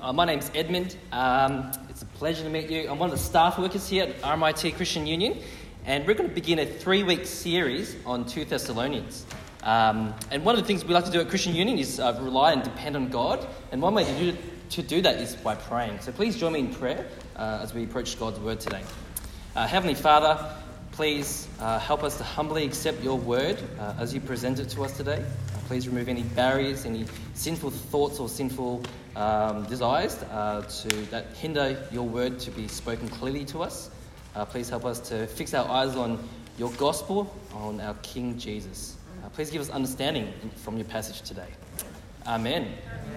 My name's Edmund. It's a pleasure to meet you. I'm one of the staff workers here at RMIT Christian Union, and we're going to begin a 3-week series on 2 Thessalonians. And one of the things we like to do at Christian Union is rely and depend on God, and one way to do that is by praying. So please join me in prayer as we approach God's word today. Heavenly Father, please help us to humbly accept your word as you present it to us today. Please remove any barriers, any sinful thoughts or sinful desires that hinder your word to be spoken clearly to us. Please help us to fix our eyes on your gospel, on our King Jesus. Please give us understanding from your passage today. Amen.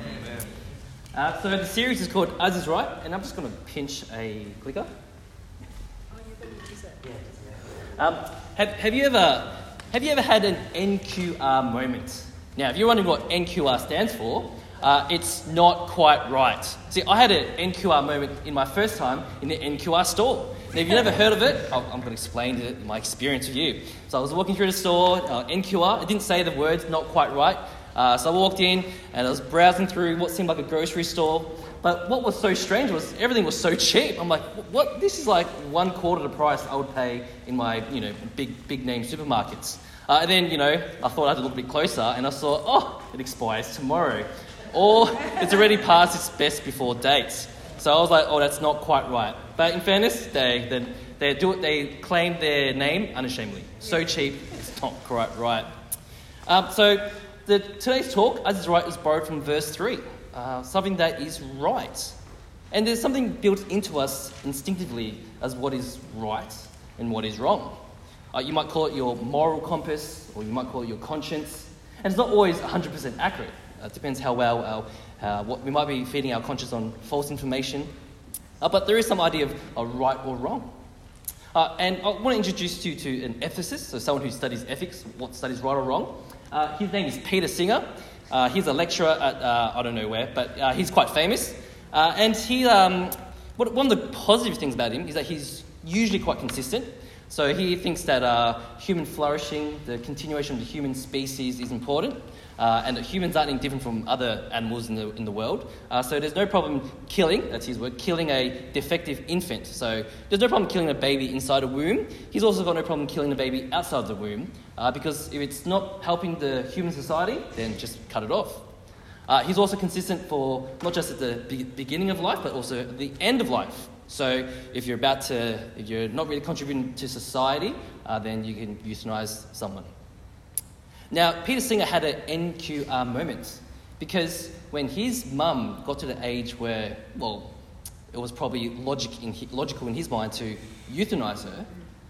Amen. So the series is called As Is Right, and I'm just going to pinch a clicker. Oh, you're going to use it. Yeah. Have you ever had an NQR moment? Now, if you're wondering what NQR stands for, it's not quite right. See, I had an NQR moment in my first time in the NQR store. Now, if you've never heard of it, I'm going to explain my experience with you. So I was walking through the store, NQR. It didn't say the words, not quite right. So I walked in and I was browsing through what seemed like a grocery store. But what was so strange was everything was so cheap. I'm like, what? This is like 1/4 the price I would pay in my, big name supermarkets. And then, I thought I had to look a bit closer and I saw, it expires tomorrow. Or it's already past its best before dates. So I was like, that's not quite right. But in fairness, they claim their name unashamedly. So cheap, it's not quite right. So today's talk, As Is Right, is borrowed from verse 3. Something that is right. And there's something built into us instinctively as what is right and what is wrong. You might call it your moral compass, or you might call it your conscience. And it's not always 100% accurate. It depends how well what we might be feeding our conscience on false information. But there is some idea of right or wrong. And I want to introduce you to an ethicist, so someone who studies ethics, what studies right or wrong. His name is Peter Singer. He's a lecturer at, I don't know where, but he's quite famous. And one of the positive things about him is that he's usually quite consistent. So he thinks that human flourishing, the continuation of the human species is important, and that humans aren't any different from other animals in the world. So there's no problem killing, that's his word, killing a defective infant. So there's no problem killing a baby inside a womb. He's also got no problem killing a baby outside the womb, because if it's not helping the human society, then just cut it off. He's also consistent for not just at the beginning of life, but also at the end of life. So if you're not really contributing to society, then you can euthanize someone. Now, Peter Singer had an NQR moment because when his mum got to the age where, it was probably logical in his mind to euthanize her,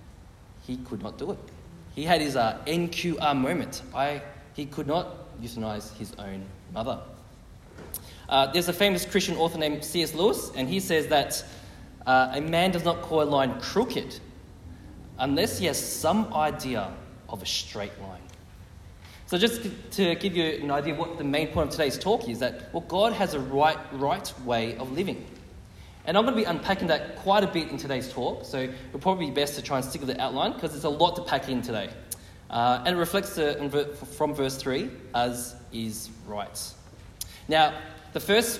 he could not do it. He had his NQR moment. He could not euthanize his own mother. There's a famous Christian author named C.S. Lewis, and he says that a man does not call a line crooked unless he has some idea of a straight line. So just to give you an idea of what the main point of today's talk is, that God has a right way of living. And I'm going to be unpacking that quite a bit in today's talk, so it'll probably be best to try and stick with the outline because there's a lot to pack in today. And it reflects from verse 3, as is right. Now, the first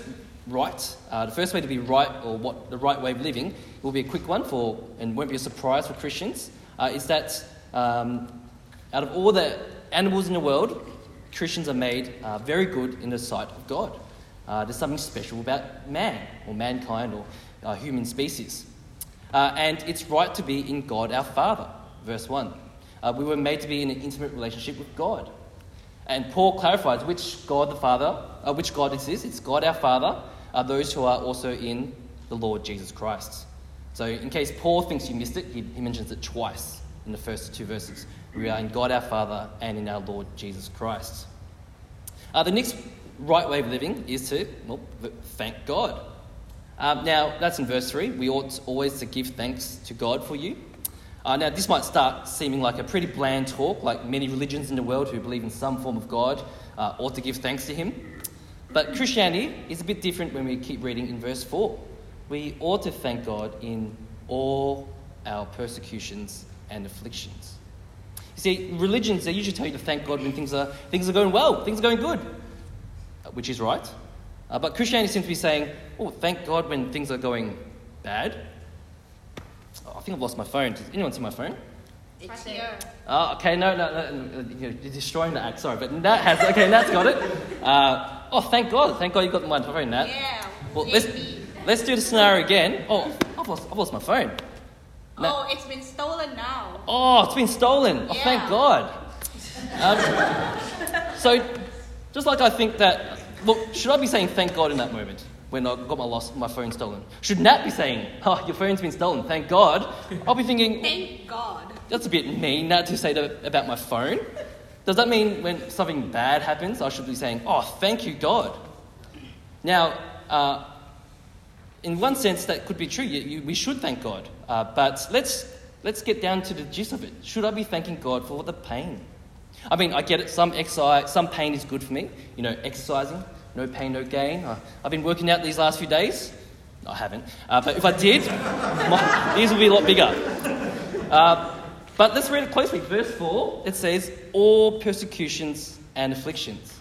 way to be right, or what the right way of living, will be a quick one and won't be a surprise for Christians, is that out of all the animals in the world, Christians are made very good in the sight of God. There's something special about man, or mankind, or human species. And it's right to be in God our Father, verse 1. We were made to be in an intimate relationship with God. And Paul clarifies which God this is. It's God our Father, those who are also in the Lord Jesus Christ. So in case Paul thinks you missed it, he mentions it twice in the first 2 verses. We are in God our Father and in our Lord Jesus Christ. The next right way of living is to thank God. Now, that's in verse 3. We ought always to give thanks to God for you. Now, this might start seeming like a pretty bland talk, like many religions in the world who believe in some form of God ought to give thanks to him. But Christianity is a bit different when we keep reading in verse 4. We ought to thank God in all our persecutions and afflictions. You see, religions, they usually tell you to thank God when things are going well, things are going good, which is right. But Christianity seems to be saying, oh, thank God when things are going bad? Oh, I think I've lost my phone. Does anyone see my phone? It's here. Oh, okay, no, you're destroying the act, sorry, but Nat has, okay, Nat's got it. Thank God you got my phone, Nat. Yeah. Well, let's do the scenario again. Oh, I've lost my phone. Nat. Oh, it's been stolen now. Oh, it's been stolen. Oh, Yeah. thank God. So, just like I think that, look, should I be saying thank God in that moment when I got my phone stolen? Should Nat be saying, oh, your phone's been stolen, thank God? I'll be thinking, Thank God. that's a bit mean, Nat, to say that about my phone. Does that mean when something bad happens, I should be saying, oh, thank you, God? Now, in one sense, that could be true. We should thank God. But let's get down to the gist of it. Should I be thanking God for the pain? I mean, I get it. Some pain is good for me. You know, exercising, no pain, no gain. I've been working out these last few days. I haven't. But if I did, these will be a lot bigger. But let's read it closely. Verse 4, it says, all persecutions and afflictions.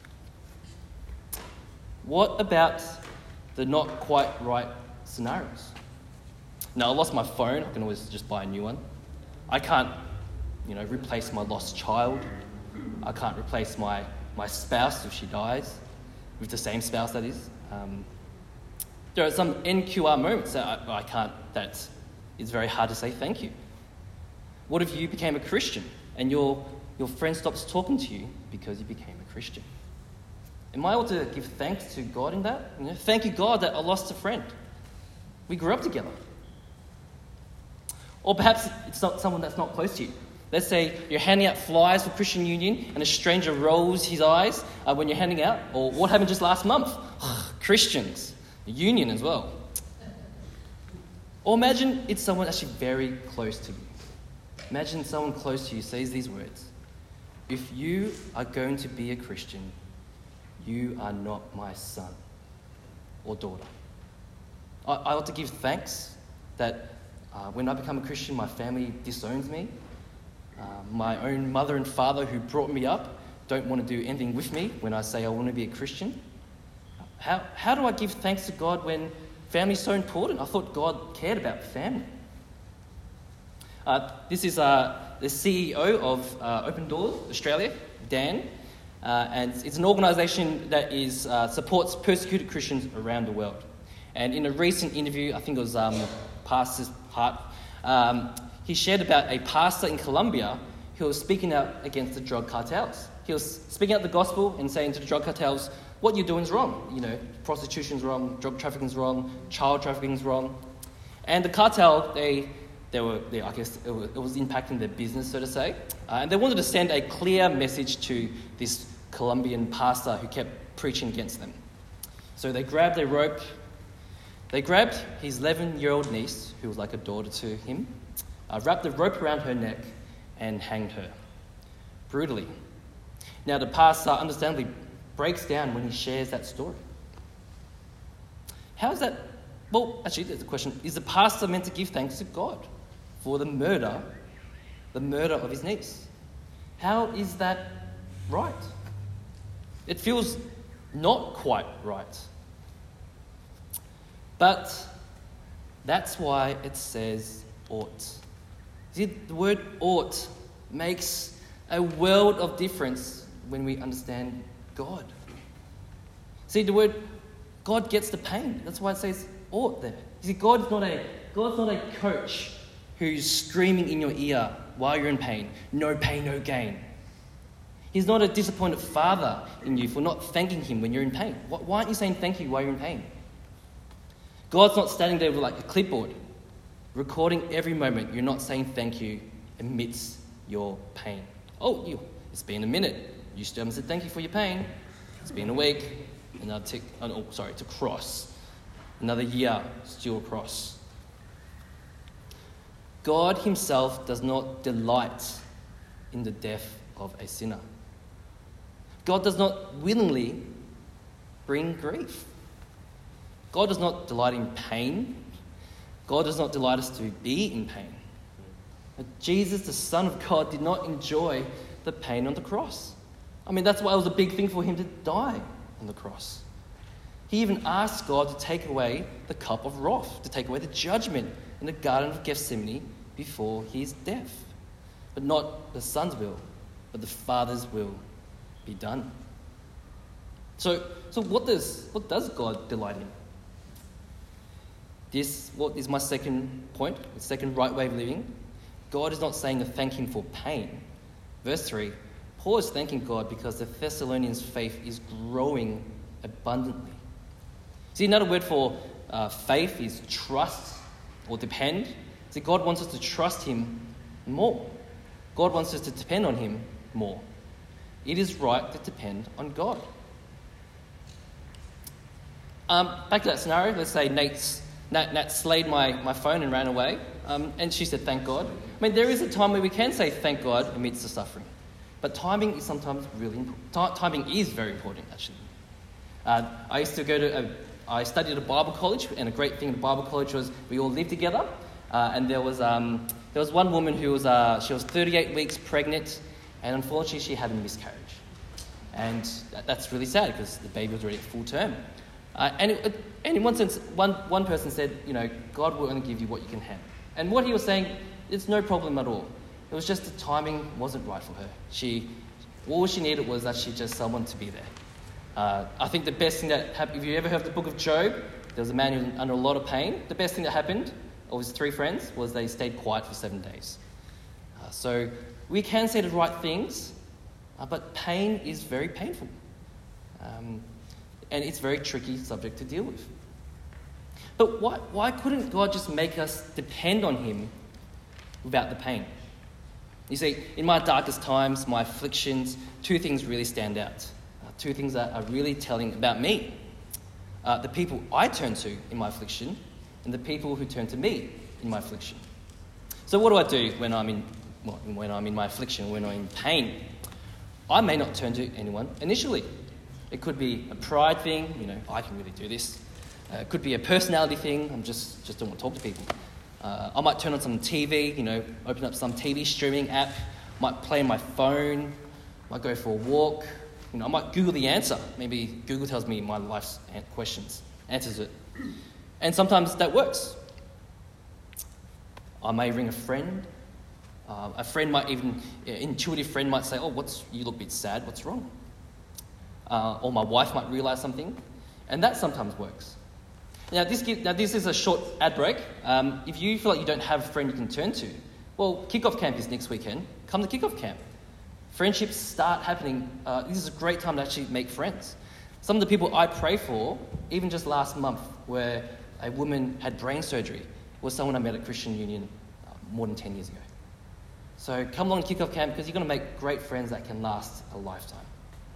What about the not quite right scenarios? Now, I lost my phone. I can always just buy a new one. I can't, replace my lost child. I can't replace my spouse if she dies, with the same spouse, that is. There are some NQR moments that I can't, that it's very hard to say thank you. What if you became a Christian and your friend stops talking to you because you became a Christian? Am I able to give thanks to God in that? Thank you, God, that I lost a friend. We grew up together. Or perhaps it's not someone that's not close to you. Let's say you're handing out flyers for Christian Union and a stranger rolls his eyes when you're handing out. Or what happened just last month? Christians, Union as well. Or imagine it's someone actually very close to you. Imagine someone close to you says these words: if you are going to be a Christian, you are not my son or daughter. I ought to give thanks that when I become a Christian, my family disowns me. My own mother and father who brought me up don't want to do anything with me when I say I want to be a Christian. How do I give thanks to God when family is so important? I thought God cared about family. This is the CEO of Open Doors Australia, Dan, and it's an organisation that supports persecuted Christians around the world. And in a recent interview, I think it was Pastor's Heart, he shared about a pastor in Colombia who was speaking out against the drug cartels. He was speaking out the gospel and saying to the drug cartels, what you're doing is wrong. Prostitution's wrong, drug trafficking's wrong, child trafficking's wrong. And the cartel, I guess it was impacting their business, so to say. And they wanted to send a clear message to this Colombian pastor who kept preaching against them. So they grabbed a rope. They grabbed his 11-year-old niece, who was like a daughter to him, wrapped the rope around her neck and hanged her brutally. Now, the pastor understandably breaks down when he shares that story. How is that? Well, actually, there's a question. Is the pastor meant to give thanks to God for the murder of his niece? How is that right? It feels not quite right. But that's why it says ought. See, the word ought makes a world of difference when we understand God. See, the word God gets the pain. That's why it says ought there. You see, God's not a coach who's screaming in your ear while you're in pain. No pain, no gain. He's not a disappointed father in you for not thanking him when you're in pain. Why aren't you saying thank you while you're in pain? God's not standing there with like a clipboard, recording every moment you're not saying thank you amidst your pain. Oh, it's been a minute. You still haven't said thank you for your pain. It's been a week. Another tick. It's a cross. Another year, still a cross. God himself does not delight in the death of a sinner. God does not willingly bring grief. God does not delight in pain. God does not delight us to be in pain. But Jesus, the Son of God, did not enjoy the pain on the cross. I mean, that's why it was a big thing for him to die on the cross. He even asked God to take away the cup of wrath, to take away the judgment in the Garden of Gethsemane before his death. But not the Son's will, but the Father's will be done. So what does God delight in? What is my second point, the second right way of living? God is not saying to thank him for pain. Verse 3, Paul is thanking God because the Thessalonians' faith is growing abundantly. See, another word for faith is trust or depend. See, God wants us to trust him more. God wants us to depend on him more. It is right to depend on God. Back to that scenario, let's say Nat slayed my phone and ran away, and she said, thank God. I mean, there is a time where we can say thank God amidst the suffering. But timing is sometimes really important. Timing is very important, actually. I studied at a Bible college, and a great thing at Bible college was we all lived together. And there was one woman who was 38 weeks pregnant, and unfortunately she had a miscarriage. And that's really sad because the baby was already at full term. And in one sense, one person said, God will only give you what you can handle. And what he was saying, it's no problem at all. It was just the timing wasn't right for her. All she needed was actually just someone to be there. I think the best thing that happened, if you ever heard the book of Job, there was a man who was under a lot of pain. The best thing that happened, or his 3 friends, was they stayed quiet for 7 days. So we can say the right things, but pain is very painful. And it's a very tricky subject to deal with. But why couldn't God just make us depend on him without the pain? You see, in my darkest times, my afflictions, 2 things really stand out. 2 things that are really telling about me. The people I turn to in my affliction, and the people who turn to me in my affliction. So what do I do when I'm in my affliction, when I'm in pain? I may not turn to anyone initially. It could be a pride thing, I can really do this. It could be a personality thing, I just don't want to talk to people. I might turn on some TV, open up some TV streaming app, might play on my phone, might go for a walk. I might Google the answer. Maybe Google tells me my life's questions, answers it. And sometimes that works. I may ring a friend. A friend might intuitive friend might say, you look a bit sad, what's wrong? Or my wife might realise something. And that sometimes works. Now this is a short ad break. If you feel like you don't have a friend you can turn to, well, Kickoff Camp is next weekend. Come to Kickoff Camp. Friendships start happening. This is a great time to actually make friends. Some of the people I pray for, even just last month, where a woman had brain surgery, was someone I met at Christian Union more than 10 years ago. So come along to Kickoff Camp because you're going to make great friends that can last a lifetime.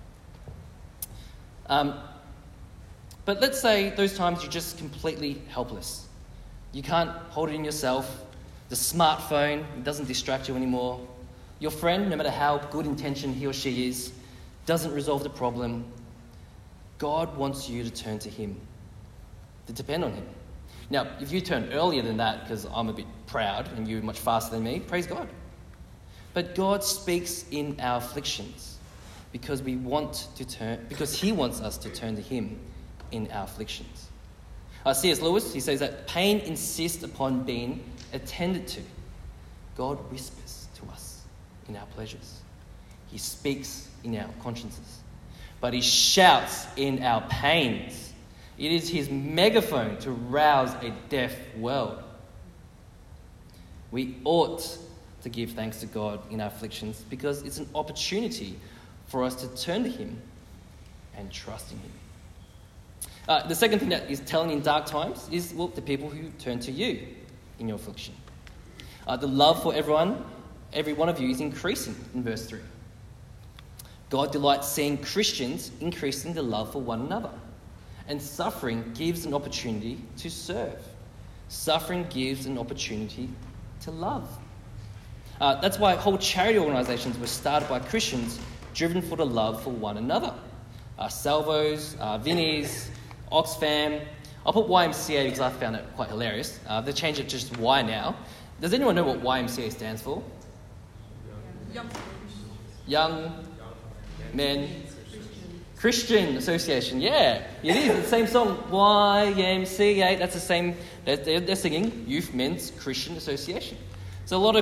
But let's say those times you're just completely helpless. You can't hold it in yourself. The smartphone doesn't distract you anymore. Your friend, no matter how good intentioned he or she is, doesn't resolve the problem. God wants you to turn to him, to depend on him. Now, if you turn earlier than that, because I'm a bit proud and you're much faster than me, praise God. But God speaks in our afflictions because he wants us to turn to him in our afflictions. C.S. Lewis, he says that pain insists upon being attended to. God whispers to us in our pleasures. He speaks in our consciences. But he shouts in our pains. It is his megaphone to rouse a deaf world. We ought to give thanks to God in our afflictions because it's an opportunity for us to turn to him and trust in him. The second thing that is telling in dark times is, the people who turn to you in your affliction. The love for every one of you is increasing in verse 3. God delights seeing Christians increasing the love for one another. And suffering gives an opportunity to serve. Suffering gives an opportunity to love. That's why whole charity organisations were started by Christians driven for the love for one another. Salvos, Vinnies, Oxfam. I'll put YMCA because I found it quite hilarious. They changed it to just Y now. Does anyone know what YMCA stands for? Young Men Christian Association, yeah, it is. It's the same song, YMCA. That's the same. They're singing Youth Men's Christian Association. So a lot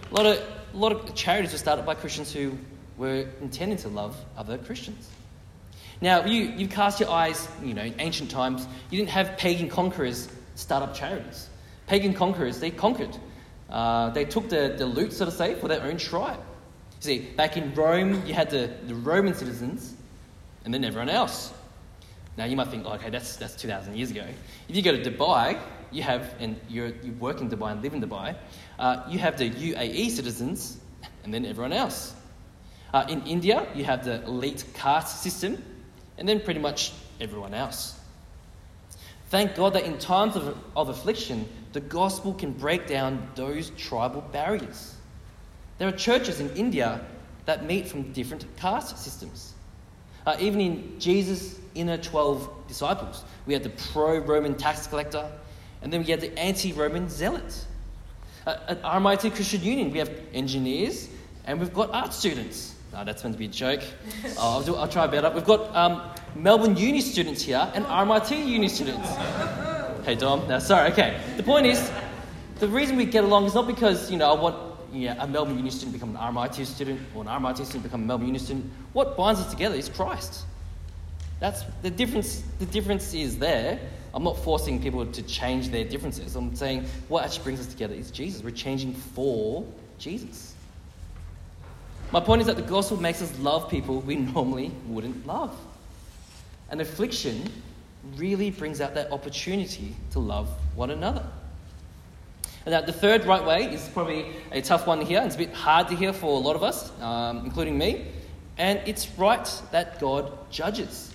of charities were started by Christians who were intending to love other Christians. Now, you cast your eyes, in ancient times, you didn't have pagan conquerors start up charities. Pagan conquerors, they conquered. They took the loot, so to say, for their own tribe. You see, back in Rome, you had the Roman citizens, and then everyone else. Now, you might think, okay, that's 2,000 years ago. If you go to Dubai, and you work in Dubai and live in Dubai, you have the UAE citizens, and then everyone else. In India, you have the elite caste system, and then pretty much everyone else. Thank God that in times of affliction, the gospel can break down those tribal barriers. There are churches in India that meet from different caste systems. Even in Jesus' inner 12 disciples, we had the pro-Roman tax collector, and then we had the anti-Roman zealot. At RMIT Christian Union, we have engineers, and we've got art students. No, that's meant to be a joke. I'll try better. We've got Melbourne Uni students here and RMIT Uni students. Hey, Dom. No, sorry, okay. The point is, the reason we get along is not because, I want a Melbourne Uni student to become an RMIT student or an RMIT student to become a Melbourne Uni student. What binds us together is Christ. That's the difference. The difference is there. I'm not forcing people to change their differences. I'm saying what actually brings us together is Jesus. We're changing for Jesus. My point is that the gospel makes us love people we normally wouldn't love. And affliction really brings out that opportunity to love one another. And now the third right way is probably a tough one here. It's a bit hard to hear for a lot of us, including me. And it's right that God judges.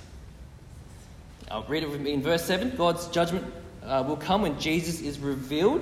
I'll read it with me in verse 7. God's judgment will come when Jesus is revealed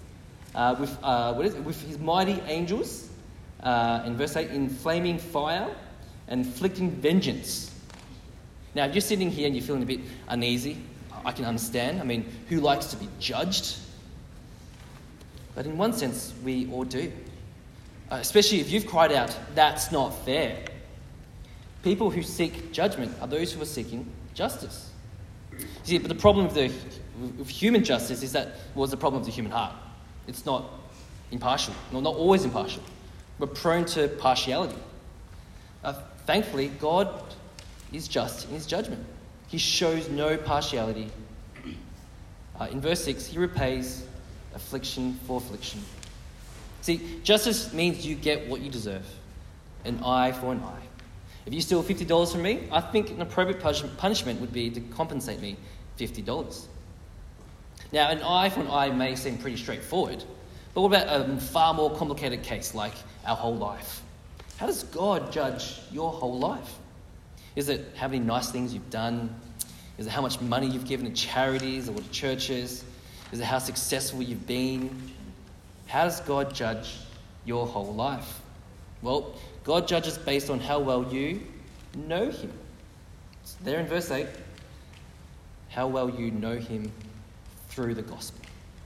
with his mighty angels. In verse 8, in flaming fire and inflicting vengeance. Now, if you're sitting here and you're feeling a bit uneasy, I can understand. I mean, who likes to be judged? But in one sense, we all do. Especially if you've cried out, that's not fair. People who seek judgment are those who are seeking justice. See, but the problem with human justice is that, it's the problem of the human heart. It's not impartial. No, not always impartial. We're prone to partiality. Thankfully, God is just in his judgment. He shows no partiality. In verse 6, he repays affliction for affliction. See, justice means you get what you deserve. An eye for an eye. If you steal $50 from me, I think an appropriate punishment would be to compensate me $50. Now, an eye for an eye may seem pretty straightforward, but what about a far more complicated case like our whole life? How does God judge your whole life? Is it how many nice things you've done? Is it how much money you've given to charities or to churches? Is it how successful you've been? How does God judge your whole life? Well, God judges based on how well you know him. It's there in verse 8. How well you know him through the gospel.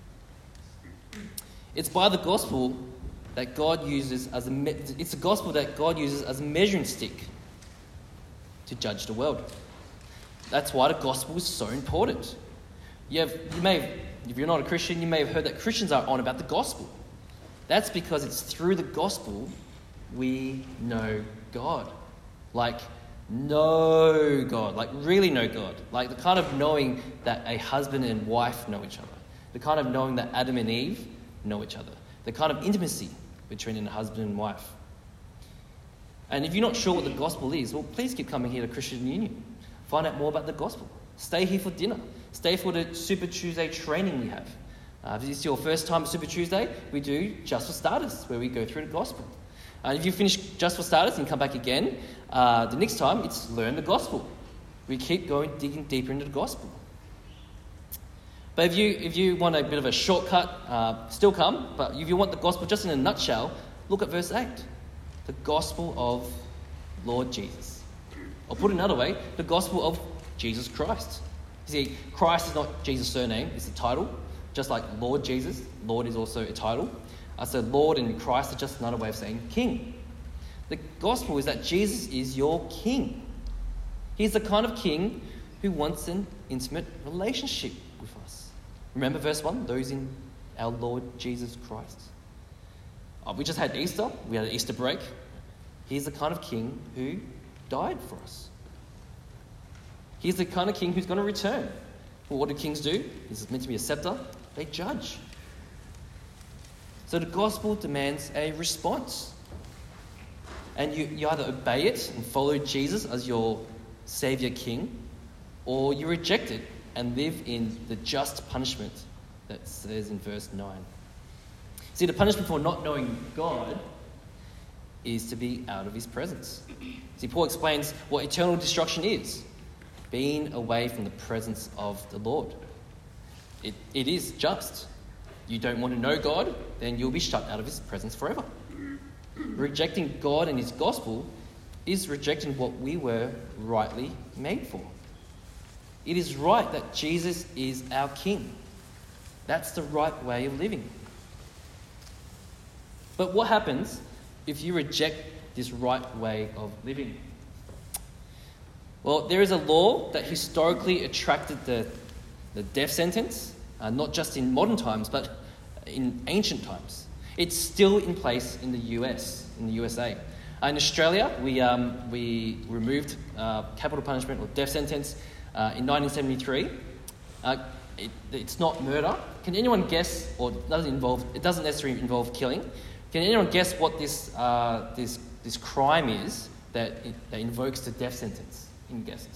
It's by the gospel that God uses it's a gospel that God uses as a measuring stick to judge the world. That's why the gospel is so important. If you're not a Christian, you may have heard that Christians are on about the gospel. That's because it's through the gospel we know God. Like, know God. Like, really know God. Like, the kind of knowing that a husband and wife know each other. The kind of knowing that Adam and Eve know each other. The kind of intimacy between a husband and wife. And if you're not sure what the gospel is, well, please keep coming here to Christian Union. Find out more about the gospel. Stay here for dinner. Stay for the Super Tuesday training we have. If it's your first time at Super Tuesday, we do Just for Starters, where we go through the gospel. If you finish Just for Starters and come back again, the next time it's Learn the Gospel. We keep digging deeper into the gospel. But if you want a bit of a shortcut, still come. But if you want the gospel just in a nutshell, look at verse 8. The gospel of Lord Jesus. Or put another way, the gospel of Jesus Christ. You see, Christ is not Jesus' surname, it's a title. Just like Lord Jesus, Lord is also a title. So Lord and Christ are just another way of saying King. The gospel is that Jesus is your King. He's the kind of king who wants an intimate relationship with us. Remember verse 1, those in our Lord Jesus Christ. We just had Easter. We had an Easter break. He's the kind of king who died for us. He's the kind of king who's going to return. Well, what do kings do? He's meant to be a scepter. They judge. So the gospel demands a response. And you either obey it and follow Jesus as your Saviour King, or you reject it and live in the just punishment that says in verse 9. See, the punishment for not knowing God is to be out of his presence. See, Paul explains what eternal destruction is. Being away from the presence of the Lord. It is just. You don't want to know God, then you'll be shut out of his presence forever. Rejecting God and his gospel is rejecting what we were rightly made for. It is right that Jesus is our King. That's the right way of living. But what happens if you reject this right way of living? Well, there is a law that historically attracted the death sentence, not just in modern times, but in ancient times. It's still in place in the USA. In Australia, we removed capital punishment or death sentence in 1973. It's not murder. Can anyone guess, or it doesn't necessarily involve killing? Can anyone guess what this crime is that invokes the death sentence? Any guesses?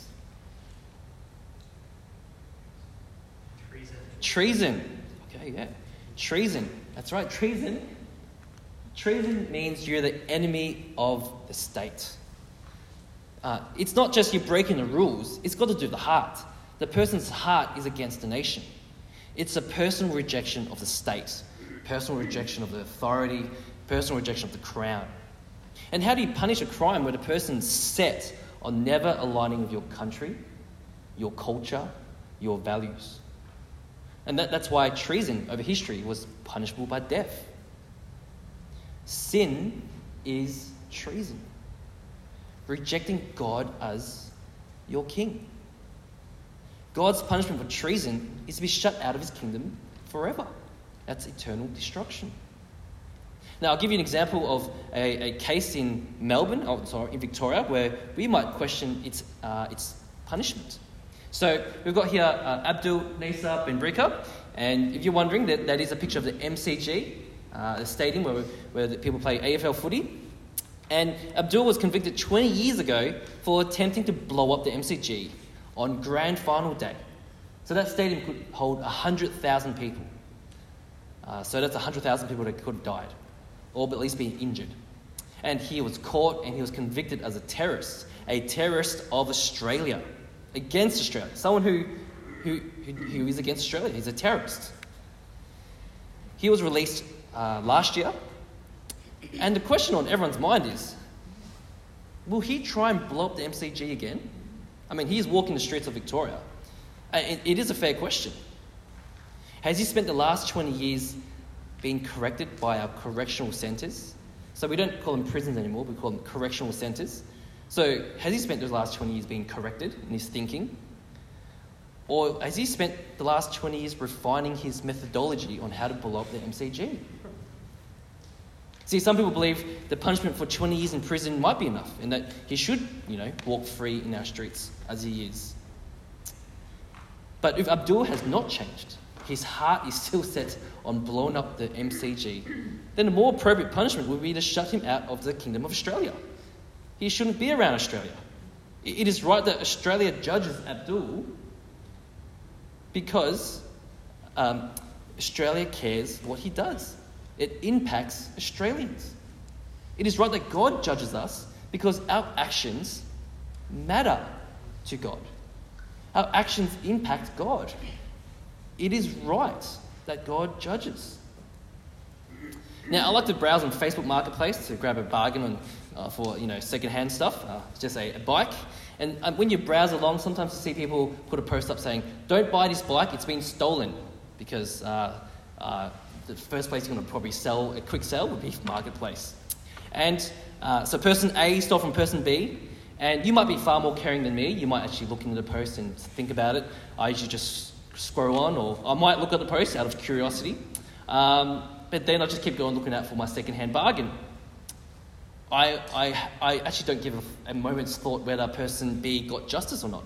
Treason. Okay, yeah. Treason. That's right, treason. Treason means you're the enemy of the state. It's not just you breaking the rules. It's got to do with the heart. The person's heart is against the nation. It's a personal rejection of the state, personal rejection of the authority, personal rejection of the crown. And how do you punish a crime where the person's set on never aligning with your country, your culture, your values? And that's why treason over history was punishable by death. Sin is treason. Rejecting God as your king. God's punishment for treason is to be shut out of his kingdom forever. That's eternal destruction. Now, I'll give you an example of a case in in Victoria, where we might question its punishment. So we've got here Abdul Nasser Benbrika, and if you're wondering, that is a picture of the MCG, the stadium where the people play AFL footy. And Abdul was convicted 20 years ago for attempting to blow up the MCG on grand final day. So that stadium could hold 100,000 people. So that's 100,000 people that could have died, or at least been injured. And he was caught and he was convicted as a terrorist of Australia, against Australia. Someone who is against Australia. He's a terrorist. He was released last year. And the question on everyone's mind is, will he try and blow up the MCG again? I mean, he's walking the streets of Victoria. It is a fair question. Has he spent the last 20 years being corrected by our correctional centres? So we don't call them prisons anymore, we call them correctional centres. So has he spent the last 20 years being corrected in his thinking? Or has he spent the last 20 years refining his methodology on how to blow up the MCG? See, some people believe the punishment for 20 years in prison might be enough, and that he should, walk free in our streets as he is. But if Abdul has not changed, his heart is still set on blowing up the MCG, then a more appropriate punishment would be to shut him out of the Kingdom of Australia. He shouldn't be around Australia. It is right that Australia judges Abdul because Australia cares what he does. It impacts Australians. It is right that God judges us because our actions matter to God. Our actions impact God. It is right that God judges. Now, I like to browse on Facebook Marketplace to grab a bargain for second-hand stuff. It's just a bike. And when you browse along, sometimes you see people put a post up saying, "Don't buy this bike, it's been stolen," because the first place you're going to probably sell a quick sell would be Marketplace. And so person A stole from person B, And you might be far more caring than me. You might actually look into the post and think about it. I usually just scroll on, or I might look at the post out of curiosity. But then I just keep going looking out for my second-hand bargain. I actually don't give a moment's thought whether person B got justice or not.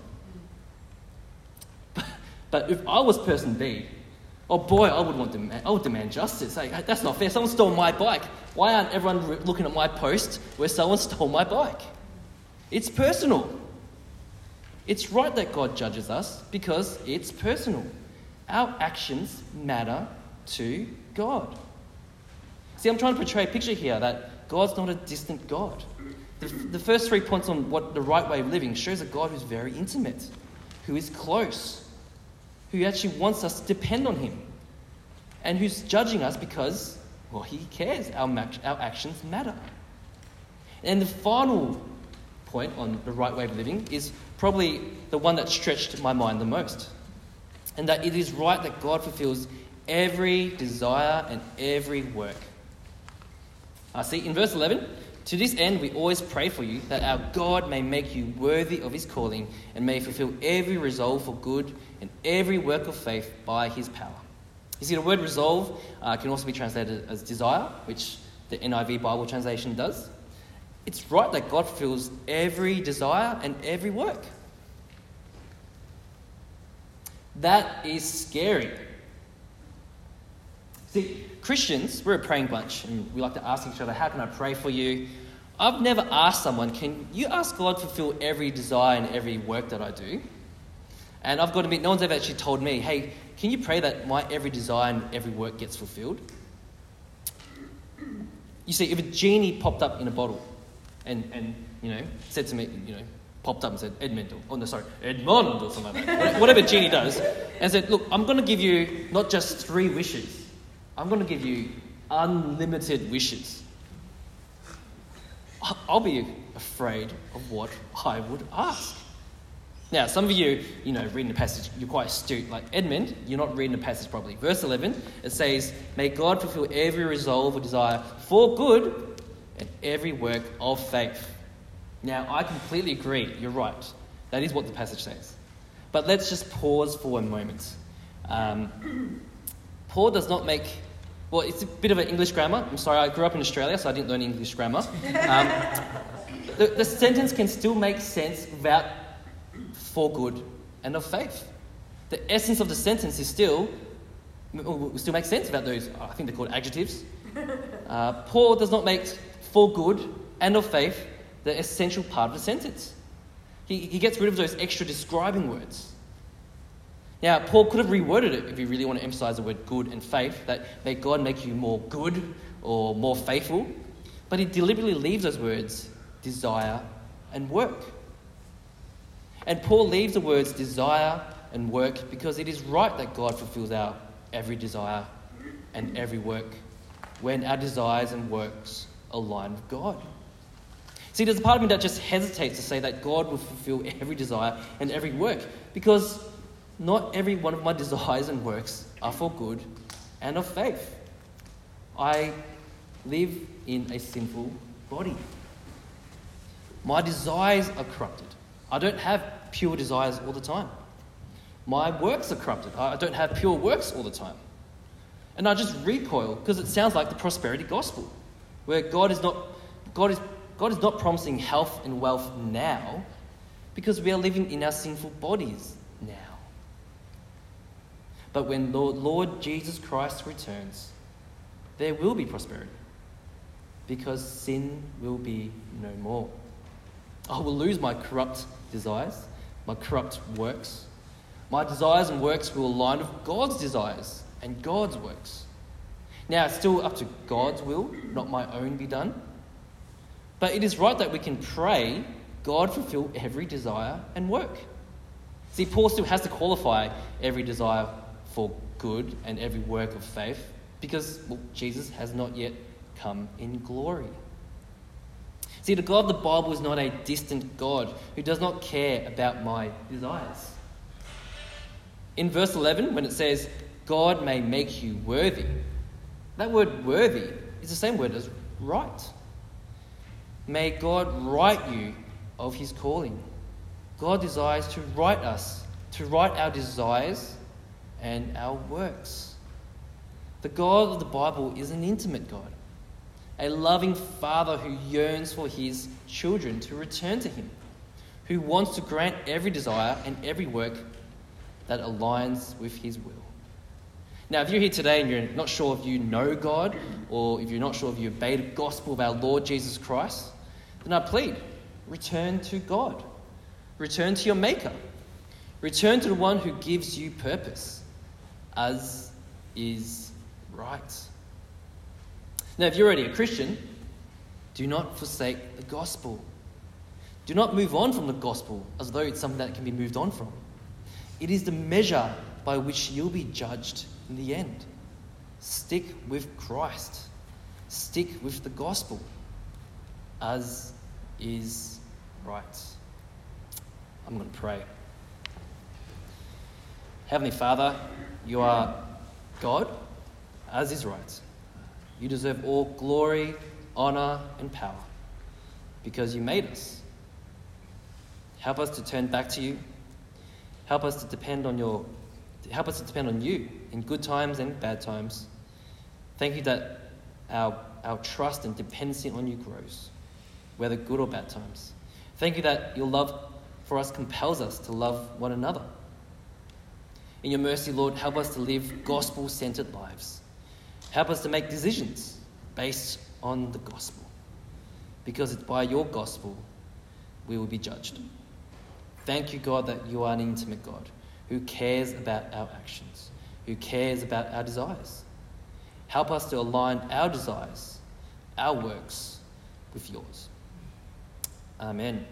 But if I was person B, oh boy, I would demand justice. Hey, that's not fair. Someone stole my bike. Why aren't everyone looking at my post where someone stole my bike? It's personal. It's right that God judges us because it's personal. Our actions matter to God. See, I'm trying to portray a picture here that God's not a distant God. The first 3 points on what the right way of living shows a God who's very intimate, who is close, who actually wants us to depend on him, and who's judging us because, well, he cares. Our actions matter. And the final point on the right way of living is probably the one that stretched my mind the most, and that it is right that God fulfills every desire and every work. See, in verse 11, to this end we always pray for you, that our God may make you worthy of his calling and may fulfill every resolve for good and every work of faith by his power. You see, the word resolve can also be translated as desire, which the NIV Bible translation does. It's right that God fulfills every desire and every work. That is scary. See, Christians, we're a praying bunch, and we like to ask each other, how can I pray for you? I've never asked someone, can you ask God to fulfill every desire and every work that I do? And I've got to admit, no one's ever actually told me, hey, can you pray that my every desire and every work gets fulfilled? You see, if a genie popped up in a bottle and said to me, popped up and said, Edmund or something like that, whatever genie does, and said, look, I'm going to give you not just 3 wishes, I'm going to give you unlimited wishes. I'll be afraid of what I would ask. Now, some of you, reading the passage, you're quite astute. Like Edmund, you're not reading the passage properly. Verse 11, it says, may God fulfill every resolve or desire for good and every work of faith. Now, I completely agree. You're right. That is what the passage says. But let's just pause for a moment. Paul does not make... Well, it's a bit of an English grammar. I'm sorry, I grew up in Australia, so I didn't learn English grammar. The sentence can still make sense without for good and of faith. The essence of the sentence is still make sense about those, I think they're called adjectives. Paul does not make for good and of faith the essential part of the sentence. He gets rid of those extra describing words. Now, Paul could have reworded it if you really want to emphasize the word good and faith, that may God make you more good or more faithful. But he deliberately leaves those words, desire and work. And Paul leaves the words desire and work because it is right that God fulfills our every desire and every work when our desires and works align with God. See, there's a part of me that just hesitates to say that God will fulfill every desire and every work because not every one of my desires and works are for good and of faith. I live in a sinful body. My desires are corrupted. I don't have pure desires all the time. My works are corrupted. I don't have pure works all the time. And I just recoil because it sounds like the prosperity gospel, where God is not promising health and wealth now because we are living in our sinful bodies now. But when Lord Jesus Christ returns, there will be prosperity because sin will be no more. I will lose my corrupt desires, my corrupt works. My desires and works will align with God's desires and God's works. Now, it's still up to God's will, not my own, be done. But it is right that we can pray, God fulfill every desire and work. See, Paul still has to qualify every desire for good and every work of faith because Jesus has not yet come in glory. See, the God of the Bible is not a distant God who does not care about my desires. In verse 11, when it says, God may make you worthy, that word worthy is the same word as right. May God right you of his calling. God desires to write our desires and our works. The God of the Bible is an intimate God, a loving Father who yearns for his children to return to him, who wants to grant every desire and every work that aligns with his will. Now, if you're here today and you're not sure if you know God, or if you're not sure if you obey the gospel of our Lord Jesus Christ, then I plead, return to God. Return to your Maker. Return to the one who gives you purpose, as is right. Now, if you're already a Christian, do not forsake the gospel. Do not move on from the gospel as though it's something that can be moved on from. It is the measure by which you'll be judged in the end. Stick with Christ. Stick with the gospel, as is right. I'm going to pray. Heavenly Father, you are God, as is right. You deserve all glory, honour and power because you made us. Help us to turn back to you. Help us to depend on you in good times and bad times. Thank you that our trust and dependency on you grows, whether good or bad times. Thank you that your love for us compels us to love one another. In your mercy, Lord, help us to live gospel-centered lives. Help us to make decisions based on the gospel, because it's by your gospel we will be judged. Thank you, God, that you are an intimate God who cares about our actions, who cares about our desires. Help us to align our desires, our works, with yours. Amen.